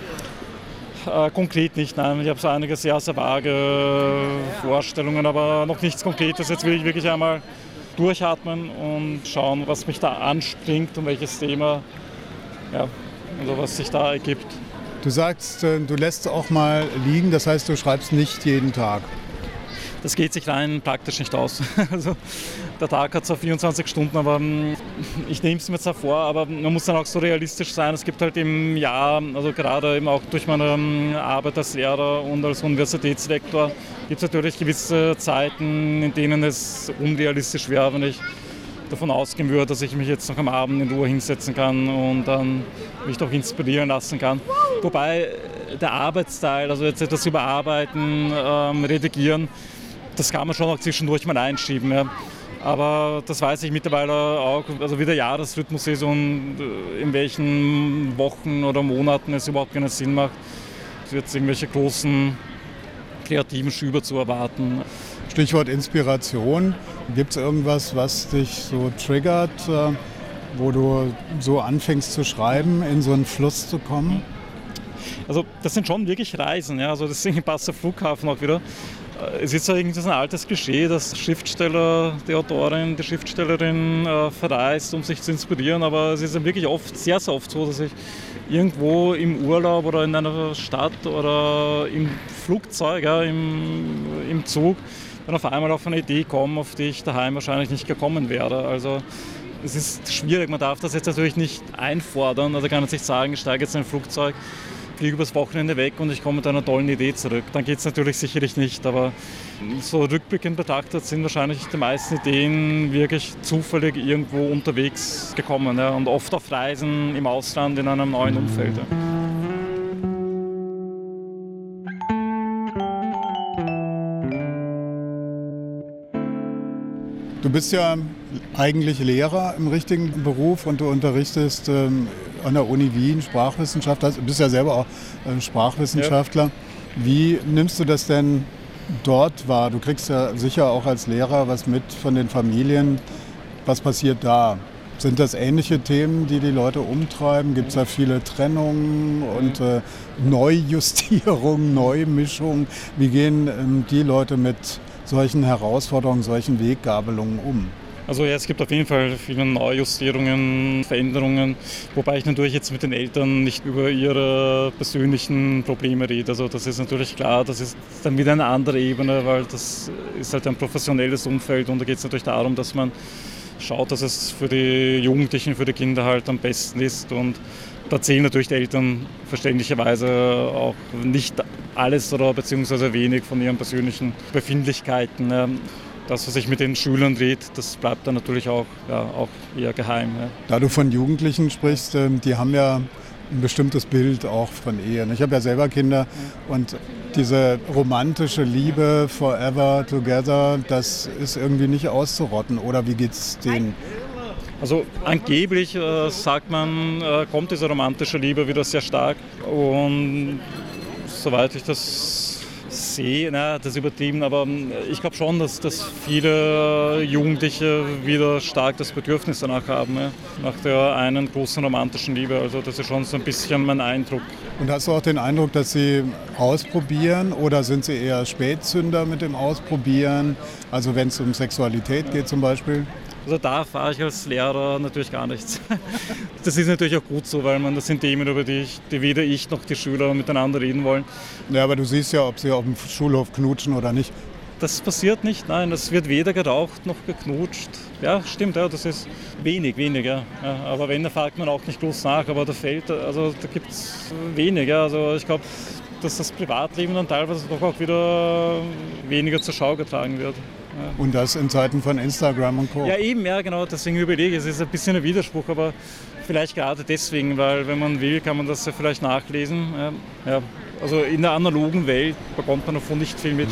Äh, konkret nicht, nein. Ich habe so einige sehr, sehr vage Vorstellungen, aber noch nichts Konkretes. Jetzt will ich wirklich einmal durchatmen und schauen, was mich da anspringt und welches Thema, ja, also was sich da ergibt. Du sagst, du lässt es auch mal liegen, das heißt, du schreibst nicht jeden Tag. Das geht sich rein praktisch nicht aus. Also, der Tag hat zwar vierundzwanzig Stunden, aber ich nehme es mir zwar vor, aber man muss dann auch so realistisch sein. Es gibt halt im Jahr, also gerade eben auch durch meine Arbeit als Lehrer und als Universitätslektor, gibt es natürlich gewisse Zeiten, in denen es unrealistisch wäre, wenn ich davon ausgehen würde, dass ich mich jetzt noch am Abend in Ruhe hinsetzen kann und dann mich doch inspirieren lassen kann. Wobei der Arbeitsteil, also jetzt etwas überarbeiten, ähm, redigieren, das kann man schon auch zwischendurch mal einschieben. Ja. Aber das weiß ich mittlerweile auch, also wie der Jahresrhythmus ist und in welchen Wochen oder Monaten es überhaupt keinen Sinn macht, jetzt irgendwelche großen kreativen Schübe zu erwarten. Stichwort Inspiration. Gibt es irgendwas, was dich so triggert, äh, wo du so anfängst zu schreiben, in so einen Fluss zu kommen? Also das sind schon wirklich Reisen. Ja? Also deswegen passt der Flughafen auch wieder. Es ist ja irgendwie so ein altes Klischee, dass Schriftsteller, die Autorin, die Schriftstellerin äh, verreist, um sich zu inspirieren. Aber es ist ja wirklich oft, sehr, sehr oft so, dass ich irgendwo im Urlaub oder in einer Stadt oder im Flugzeug, ja, im, im Zug, dann auf einmal auf eine Idee komme, auf die ich daheim wahrscheinlich nicht gekommen wäre. Also es ist schwierig, man darf das jetzt natürlich nicht einfordern. Also kann man sich sagen, ich steige jetzt in ein Flugzeug, fliege übers Wochenende weg und ich komme mit einer tollen Idee zurück. Dann geht es natürlich sicherlich nicht, aber so rückblickend betrachtet sind wahrscheinlich die meisten Ideen wirklich zufällig irgendwo unterwegs gekommen, ja, und oft auf Reisen im Ausland in einem neuen Umfeld. Ja. Du bist ja eigentlich Lehrer im richtigen Beruf und du unterrichtest ähm, an der Uni Wien Sprachwissenschaft. Du bist ja selber auch äh, Sprachwissenschaftler. Ja. Wie nimmst du das denn dort wahr? Du kriegst ja sicher auch als Lehrer was mit von den Familien. Was passiert da? Sind das ähnliche Themen, die die Leute umtreiben? Gibt es da viele Trennungen und äh, Neujustierungen, Neumischungen? Wie gehen ähm, die Leute mit solchen Herausforderungen, solchen Weggabelungen um? Also ja, es gibt auf jeden Fall viele Neujustierungen, Veränderungen, wobei ich natürlich jetzt mit den Eltern nicht über ihre persönlichen Probleme rede. Also das ist natürlich klar, das ist dann wieder eine andere Ebene, weil das ist halt ein professionelles Umfeld und da geht es natürlich darum, dass man schaut, dass es für die Jugendlichen, für die Kinder halt am besten ist, und da zählen natürlich die Eltern verständlicherweise auch nicht alles oder beziehungsweise wenig von ihren persönlichen Befindlichkeiten. Das, was sich mit den Schülern dreht, das bleibt dann natürlich auch, ja, auch eher geheim. Ja. Da du von Jugendlichen sprichst, die haben ja ein bestimmtes Bild auch von Ehen. Ich habe ja selber Kinder und diese romantische Liebe forever together, das ist irgendwie nicht auszurotten. Oder wie geht's denen? Also angeblich, äh, sagt man, äh, kommt diese romantische Liebe wieder sehr stark, und soweit ich das sehe, na, das ist übertrieben, aber ich glaube schon, dass, dass viele Jugendliche wieder stark das Bedürfnis danach haben, ja, nach der einen großen romantischen Liebe. Also das ist schon so ein bisschen mein Eindruck. Und hast du auch den Eindruck, dass sie ausprobieren, oder sind sie eher Spätzünder mit dem Ausprobieren? Also wenn es um Sexualität geht zum Beispiel? Also da erfahre ich als Lehrer natürlich gar nichts. Das ist natürlich auch gut so, weil man, das sind Themen, über die, ich, die weder ich noch die Schüler miteinander reden wollen. Ja, aber du siehst ja, ob sie auf dem Schulhof knutschen oder nicht. Das passiert nicht, nein, es wird weder geraucht noch geknutscht. Ja, stimmt, ja, das ist wenig, wenig, ja. Ja, aber wenn, da fragt man auch nicht groß nach, aber da fällt, also da gibt es wenig, ja. Also ich glaube, dass das Privatleben dann teilweise doch auch wieder weniger zur Schau getragen wird. Ja. Und das in Zeiten von Instagram und Co. Ja, eben, ja, genau, deswegen überlege ich, es ist ein bisschen ein Widerspruch, aber vielleicht gerade deswegen, weil wenn man will, kann man das ja vielleicht nachlesen. Ja, ja. Also in der analogen Welt bekommt man davon nicht viel mit.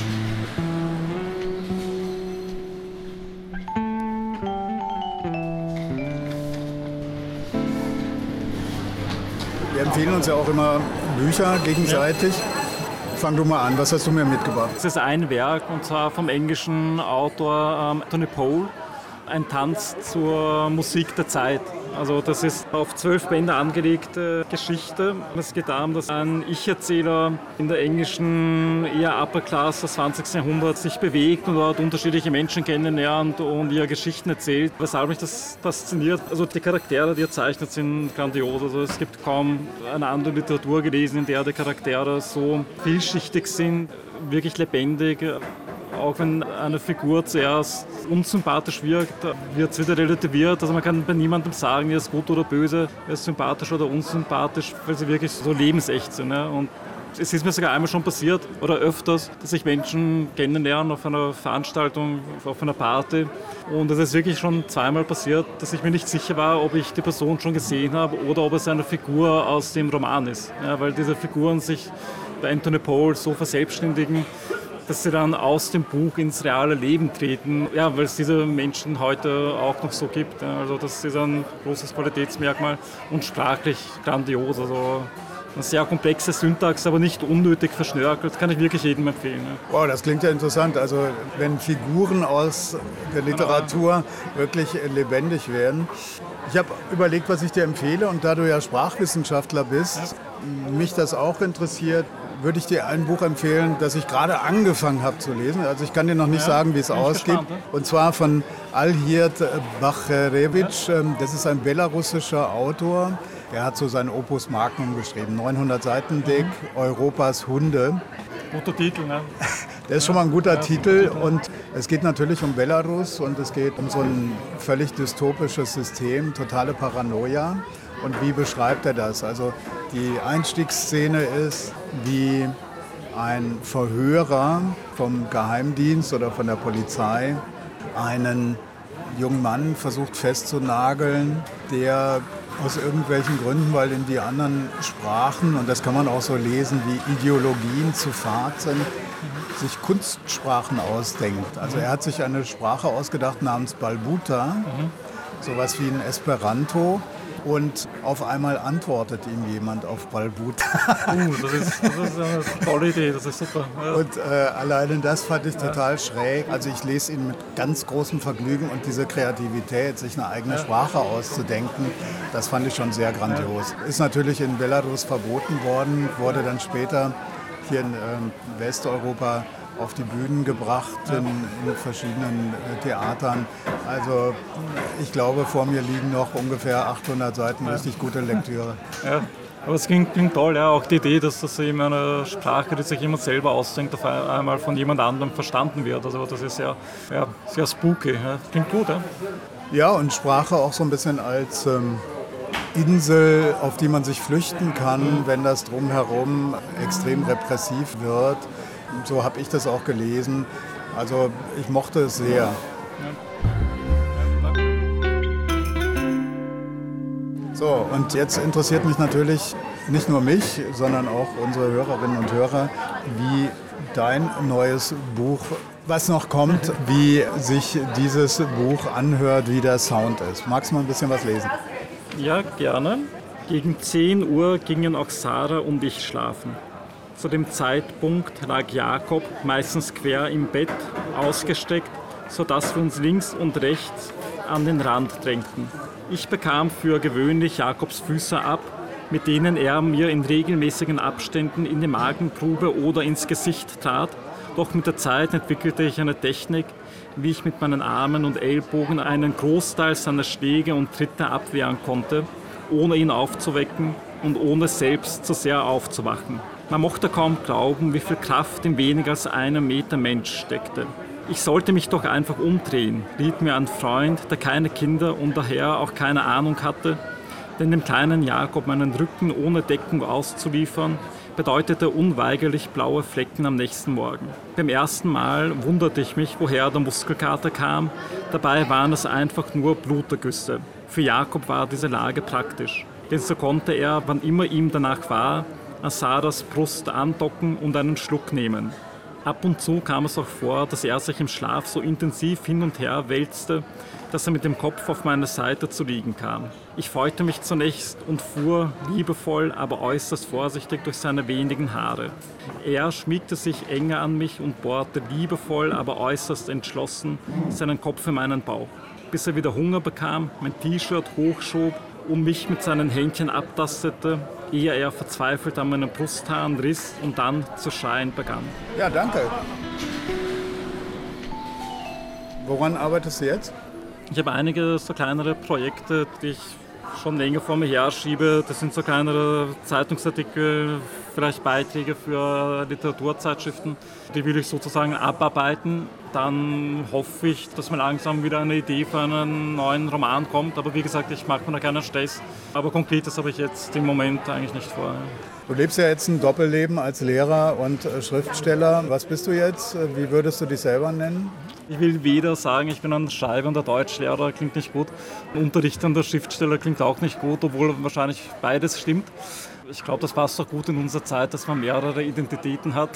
Wir empfehlen uns ja auch immer Bücher gegenseitig. Ja. Fang du mal an, was hast du mir mitgebracht? Das ist ein Werk, und zwar vom englischen Autor ähm, Anthony Powell, ein Tanz zur Musik der Zeit. Also das ist auf zwölf Bände angelegte Geschichte. Es geht darum, dass ein Ich-Erzähler in der englischen eher Upper Class des zwanzigsten Jahrhunderts sich bewegt und dort unterschiedliche Menschen kennenlernt und ihr Geschichten erzählt. Weshalb mich das fasziniert. Also die Charaktere, die er zeichnet, sind grandios. Also es gibt kaum eine andere Literatur gelesen, in der die Charaktere so vielschichtig sind, wirklich lebendig. Auch wenn eine Figur zuerst unsympathisch wirkt, wird es wieder relativiert. Also man kann bei niemandem sagen, er ist gut oder böse, er ist sympathisch oder unsympathisch, weil sie wirklich so lebensecht sind. Ja. Und es ist mir sogar einmal schon passiert, oder öfters, dass ich Menschen kennenlernen auf einer Veranstaltung, auf einer Party. Und es ist wirklich schon zweimal passiert, dass ich mir nicht sicher war, ob ich die Person schon gesehen habe oder ob es eine Figur aus dem Roman ist. Ja, weil diese Figuren sich bei Anthony Powell so verselbstständigen, dass sie dann aus dem Buch ins reale Leben treten, ja, weil es diese Menschen heute auch noch so gibt. Ja, also das ist ein großes Qualitätsmerkmal und sprachlich grandios. Also eine sehr komplexe Syntax, aber nicht unnötig verschnörkelt. Das kann ich wirklich jedem empfehlen. Ja. Wow, das klingt ja interessant. Also wenn Figuren aus der Literatur wirklich lebendig werden. Ich habe überlegt, was ich dir empfehle, und da du ja Sprachwissenschaftler bist, ja. mich das auch interessiert, würde ich dir ein Buch empfehlen, das ich gerade angefangen habe zu lesen. Also ich kann dir noch nicht ja, sagen, wie es ausgeht. Gespannt, ne? Und zwar von Alhirt Bachrevich. Ja. Das ist ein belarussischer Autor. Er hat so sein Opus Magnum geschrieben. neunhundert Seiten dick, mhm. Europas Hunde. Guter Titel, ne? Der ist schon mal ein guter ja, Titel. Titel. Und es geht natürlich um Belarus und es geht um so ein völlig dystopisches System, totale Paranoia. Und wie beschreibt er das? Also die Einstiegsszene ist, wie ein Verhörer vom Geheimdienst oder von der Polizei einen jungen Mann versucht festzunageln, der aus irgendwelchen Gründen, weil in die anderen Sprachen, und das kann man auch so lesen, wie Ideologien zu fad sind, sich Kunstsprachen ausdenkt. Also er hat sich eine Sprache ausgedacht namens Balbuta, sowas wie ein Esperanto. Und auf einmal antwortet ihm jemand auf Balbuta. Uh, das ist, das ist eine tolle Idee, das ist super. Ja. Und äh, alleine das fand ich total ja. schräg. Also ich lese ihn mit ganz großem Vergnügen, und diese Kreativität, sich eine eigene ja. Sprache auszudenken, das fand ich schon sehr grandios. Ja. Ist natürlich in Belarus verboten worden, wurde dann später hier in äh, Westeuropa auf die Bühnen gebracht, in, in verschiedenen äh, Theatern. Also ich glaube, vor mir liegen noch ungefähr achthundert Seiten ja. richtig gute Lektüre. Ja, aber es klingt, klingt toll, ja. Auch die Idee, dass das eben eine Sprache, die sich jemand selber ausdenkt, auf einmal von jemand anderem verstanden wird. Also das ist ja, ja sehr spooky. Ja. Klingt gut, ja. Ja, und Sprache auch so ein bisschen als ähm, Insel, auf die man sich flüchten kann, wenn das drumherum extrem repressiv wird. So habe ich das auch gelesen. Also ich mochte es sehr. So, und jetzt interessiert mich natürlich nicht nur mich, sondern auch unsere Hörerinnen und Hörer, wie dein neues Buch, was noch kommt, wie sich dieses Buch anhört, wie der Sound ist. Magst du mal ein bisschen was lesen? Ja, gerne. Gegen zehn Uhr gingen auch Sarah und ich schlafen. Zu dem Zeitpunkt lag Jakob meistens quer im Bett ausgesteckt, sodass wir uns links und rechts an den Rand drängten. Ich bekam für gewöhnlich Jakobs Füße ab, mit denen er mir in regelmäßigen Abständen in die Magengrube oder ins Gesicht trat. Doch mit der Zeit entwickelte ich eine Technik, wie ich mit meinen Armen und Ellbogen einen Großteil seiner Schläge und Tritte abwehren konnte, ohne ihn aufzuwecken und ohne selbst zu sehr aufzuwachen. Man mochte kaum glauben, wie viel Kraft in weniger als einem Meter Mensch steckte. Ich sollte mich doch einfach umdrehen, riet mir ein Freund, der keine Kinder und daher auch keine Ahnung hatte, denn dem kleinen Jakob meinen Rücken ohne Deckung auszuliefern, bedeutete unweigerlich blaue Flecken am nächsten Morgen. Beim ersten Mal wunderte ich mich, woher der Muskelkater kam, dabei waren es einfach nur Blutergüsse. Für Jakob war diese Lage praktisch, denn so konnte er, wann immer ihm danach war, an Sarahs Brust andocken und einen Schluck nehmen. Ab und zu kam es auch vor, dass er sich im Schlaf so intensiv hin und her wälzte, dass er mit dem Kopf auf meine Seite zu liegen kam. Ich freute mich zunächst und fuhr liebevoll, aber äußerst vorsichtig durch seine wenigen Haare. Er schmiegte sich enger an mich und bohrte liebevoll, aber äußerst entschlossen seinen Kopf in meinen Bauch, bis er wieder Hunger bekam, mein T-Shirt hochschob und mich mit seinen Händchen abtastete, ehe er verzweifelt an meinen Brusthaaren riss und dann zu schreien begann. Ja, danke. Woran arbeitest du jetzt? Ich habe einige so kleinere Projekte, die ich schon länger vor mir herschiebe. Das sind so kleinere Zeitungsartikel, vielleicht Beiträge für Literaturzeitschriften. Die will ich sozusagen abarbeiten. Dann hoffe ich, dass mir langsam wieder eine Idee für einen neuen Roman kommt. Aber wie gesagt, ich mache mir da keinen Stress. Aber Konkretes habe ich jetzt im Moment eigentlich nicht vor. Du lebst ja jetzt ein Doppelleben als Lehrer und Schriftsteller. Was bist du jetzt? Wie würdest du dich selber nennen? Ich will weder sagen, ich bin ein schreibender Deutschlehrer, klingt nicht gut. Ein unterrichtender Schriftsteller klingt auch nicht gut, obwohl wahrscheinlich beides stimmt. Ich glaube, das passt auch gut in unserer Zeit, dass man mehrere Identitäten hat.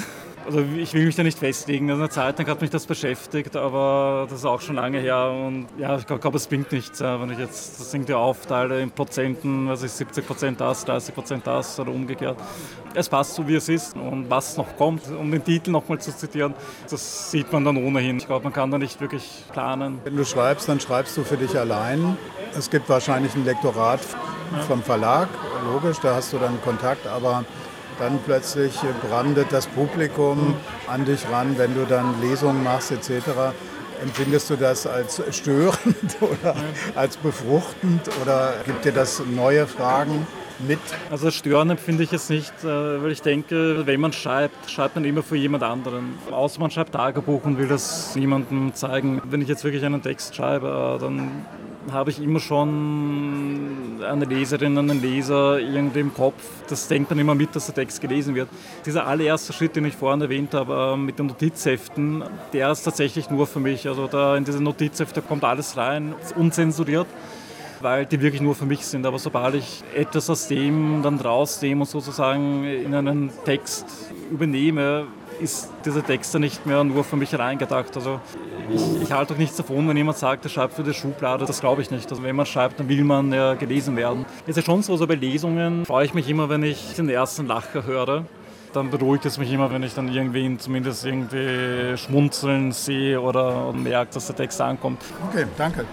Also ich will mich da nicht festlegen. Also eine Zeit lang hat mich das beschäftigt, aber das ist auch schon lange her. Und ja, ich glaube, es bringt nichts, wenn ich jetzt das irgendwie aufteile in Prozenten, also siebzig Prozent das, dreißig Prozent das oder umgekehrt. Es passt so, wie es ist. Und was noch kommt, um den Titel nochmal zu zitieren, das sieht man dann ohnehin. Ich glaube, man kann da nicht wirklich planen. Wenn du schreibst, dann schreibst du für dich allein. Es gibt wahrscheinlich ein Lektorat vom Verlag, logisch, da hast du dann Kontakt, aber dann plötzlich brandet das Publikum an dich ran, wenn du dann Lesungen machst et cetera. Empfindest du das als störend oder als befruchtend oder gibt dir das neue Fragen mit? Also störend empfinde ich es nicht, weil ich denke, wenn man schreibt, schreibt man immer für jemand anderen. Außer man schreibt Tagebuch und will das niemandem zeigen. Wenn ich jetzt wirklich einen Text schreibe, dann habe ich immer schon eine Leserin, einen Leser irgendwie im Kopf. Das denkt man immer mit, dass der Text gelesen wird. Dieser allererste Schritt, den ich vorhin erwähnt habe, mit den Notizheften, der ist tatsächlich nur für mich. Also da in diese Notizhefte kommt alles rein, unzensuriert, weil die wirklich nur für mich sind. Aber sobald ich etwas aus dem dann rausnehme und sozusagen in einen Text übernehme, ist dieser Text dann nicht mehr nur für mich reingedacht. Also ich, ich halte auch nichts davon, wenn jemand sagt, er schreibt für die Schublade. Das glaube ich nicht. Also wenn man schreibt, dann will man ja gelesen werden. Es ist schon so, also bei Lesungen freue ich mich immer, wenn ich den ersten Lacher höre. Dann beruhigt es mich immer, wenn ich dann irgendwen zumindest irgendwie schmunzeln sehe oder merke, dass der Text ankommt. Okay, danke.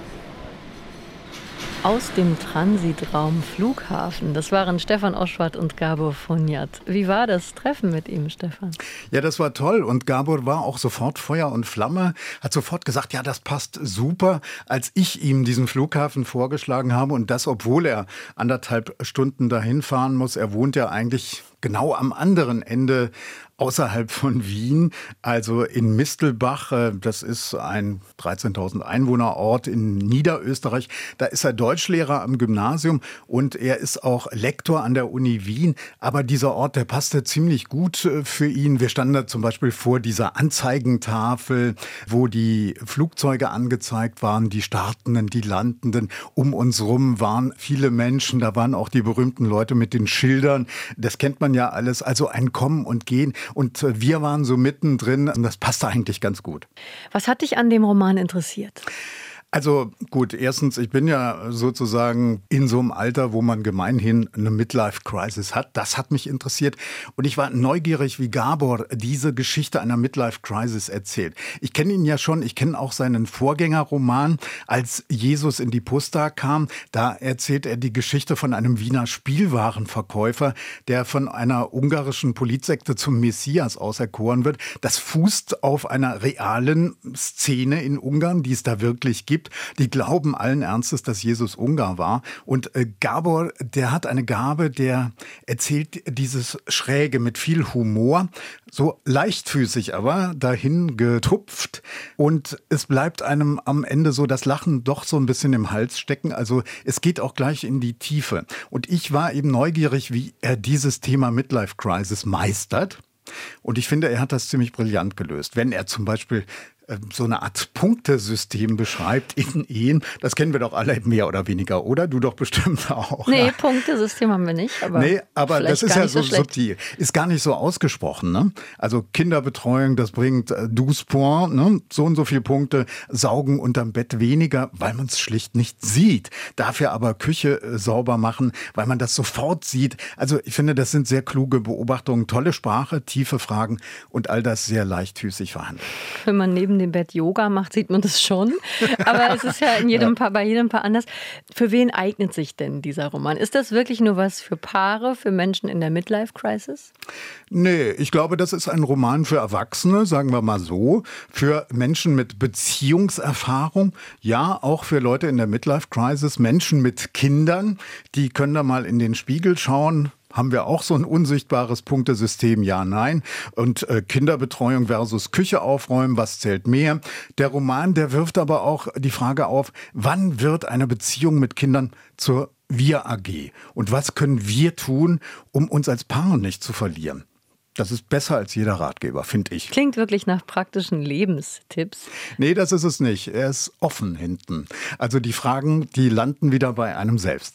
Aus dem Transitraum Flughafen. Das waren Stefan Oschwart und Gabor Fonjat. Wie war das Treffen mit ihm, Stefan? Ja, das war toll. Und Gabor war auch sofort Feuer und Flamme, hat sofort gesagt, ja, das passt super, als ich ihm diesen Flughafen vorgeschlagen habe. Und das, obwohl er anderthalb Stunden dahin fahren muss. Er wohnt ja eigentlich genau am anderen Ende außerhalb von Wien, also in Mistelbach. Das ist ein dreizehntausend Einwohnerort in Niederösterreich. Da ist er Deutschlehrer am Gymnasium und er ist auch Lektor an der Uni Wien. Aber dieser Ort, der passte ziemlich gut für ihn. Wir standen da zum Beispiel vor dieser Anzeigentafel, wo die Flugzeuge angezeigt waren, die Startenden, die Landenden. Um uns rum waren viele Menschen. Da waren auch die berühmten Leute mit den Schildern. Das kennt man ja alles. Also ein Kommen und Gehen. Und wir waren so mittendrin und das passte eigentlich ganz gut. Was hat dich an dem Roman interessiert? Also gut, erstens, ich bin ja sozusagen in so einem Alter, wo man gemeinhin eine Midlife-Crisis hat. Das hat mich interessiert und ich war neugierig, wie Gabor diese Geschichte einer Midlife-Crisis erzählt. Ich kenne ihn ja schon, ich kenne auch seinen Vorgängerroman, als Jesus in die Pusta kam. Da erzählt er die Geschichte von einem Wiener Spielwarenverkäufer, der von einer ungarischen Politsekte zum Messias auserkoren wird. Das fußt auf einer realen Szene in Ungarn, die es da wirklich gibt. Die glauben allen Ernstes, dass Jesus Ungar war. Und äh, Gabor, der hat eine Gabe, der erzählt dieses Schräge mit viel Humor, so leichtfüßig aber dahin getupft. Und es bleibt einem am Ende so das Lachen doch so ein bisschen im Hals stecken. Also es geht auch gleich in die Tiefe. Und ich war eben neugierig, wie er dieses Thema Midlife Crisis meistert. Und ich finde, er hat das ziemlich brillant gelöst. Wenn er zum Beispiel so eine Art Punktesystem beschreibt in Ehen. Das kennen wir doch alle mehr oder weniger, oder? Du doch bestimmt auch. Nee, ja. Punktesystem haben wir nicht. Aber nee, aber das ist ja so, so subtil. Ist gar nicht so ausgesprochen. Ne? Also Kinderbetreuung, das bringt äh, douze points, ne? So und so viele Punkte. Saugen unterm Bett weniger, weil man es schlicht nicht sieht. Dafür aber Küche äh, sauber machen, weil man das sofort sieht. Also ich finde, das sind sehr kluge Beobachtungen, tolle Sprache, tiefe Fragen und all das sehr leichtfüßig verhandelt. Wenn man neben dem Bett Yoga macht, sieht man das schon. Aber es ist ja in jedem ja. Paar, bei jedem Paar anders. Für wen eignet sich denn dieser Roman? Ist das wirklich nur was für Paare, für Menschen in der Midlife-Crisis? Nee, ich glaube, das ist ein Roman für Erwachsene, sagen wir mal so. Für Menschen mit Beziehungserfahrung. Ja, auch für Leute in der Midlife-Crisis. Menschen mit Kindern, die können da mal in den Spiegel schauen. Haben wir auch so ein unsichtbares Punktesystem? Ja, nein. Und äh, Kinderbetreuung versus Küche aufräumen, was zählt mehr? Der Roman, der wirft aber auch die Frage auf, wann wird eine Beziehung mit Kindern zur Wir-A G? Und was können wir tun, um uns als Paar nicht zu verlieren? Das ist besser als jeder Ratgeber, finde ich. Klingt wirklich nach praktischen Lebenstipps. Nee, das ist es nicht. Er ist offen hinten. Also die Fragen, die landen wieder bei einem selbst.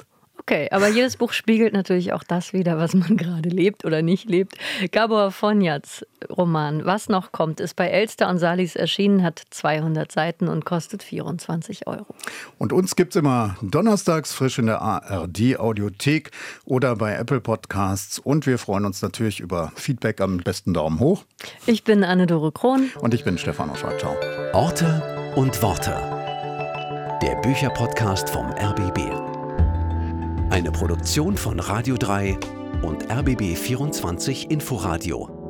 Okay, aber jedes Buch spiegelt natürlich auch das wider, was man gerade lebt oder nicht lebt. Gabor Fonjats Roman Was noch kommt ist bei Elster und Salis erschienen, hat zweihundert Seiten und kostet vierundzwanzig Euro. Und uns gibt's immer donnerstags frisch in der A R D-Audiothek oder bei Apple Podcasts. Und wir freuen uns natürlich über Feedback, am besten Daumen hoch. Ich bin Anne-Dore Krohn. Und ich bin Stefan Oschwart. Orte und Worte. Der Bücherpodcast vom R B B. Eine Produktion von Radio drei und R B B vierundzwanzig Inforadio.